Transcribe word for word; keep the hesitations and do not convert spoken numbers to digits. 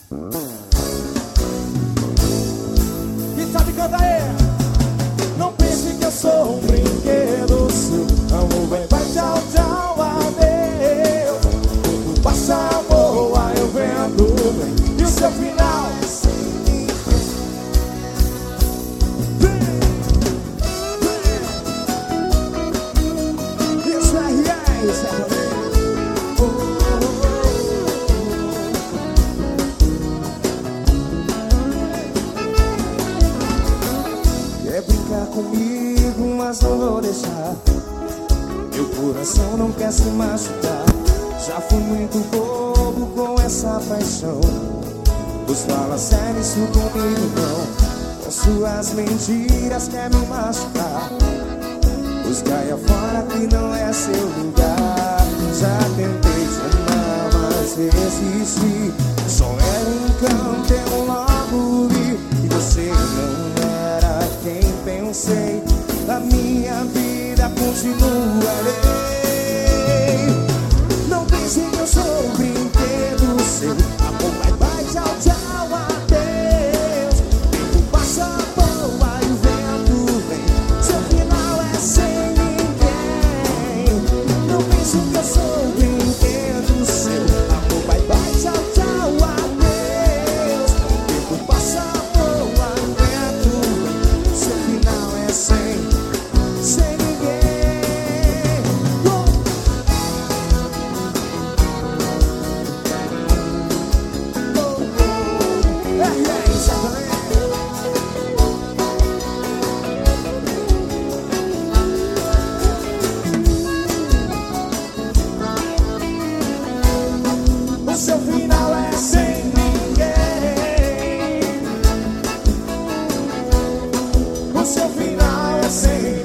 E sabe, canta aí. Não pense que eu sou um brinquedo seu. Amor, vai, vai, tchau, tchau, adeus. Tudo passa, voa, eu vendo bem. E o seu final é sem mim. Isso é real, isso é real. Quer brincar comigo, mas não vou deixar. Meu coração não quer se machucar. Já fui muito bobo com essa paixão. Pois fala sério isso comigo não. Com suas mentiras quer me machucar. Pois caia fora que não é seu lugar. Já tentei te amar, mas resisti. Só era um encanto, eu logo vi que você não era quem pensei. A minha vida continua lei. Não pense que eu sou um brinquedo seu. Amor, vai, vai, tchau, tchau, adeus. Tempo passa, voa e o vento vem. Seu final é sem ninguém. Não pense que eu sou um brinquedo seu. Amor, vai, vai, tchau, tchau, adeus. Tempo passa, voa e o vento vem. Seu final é sem, sem ninguém. Oh. O seu final é sem ninguém. O seu final é sem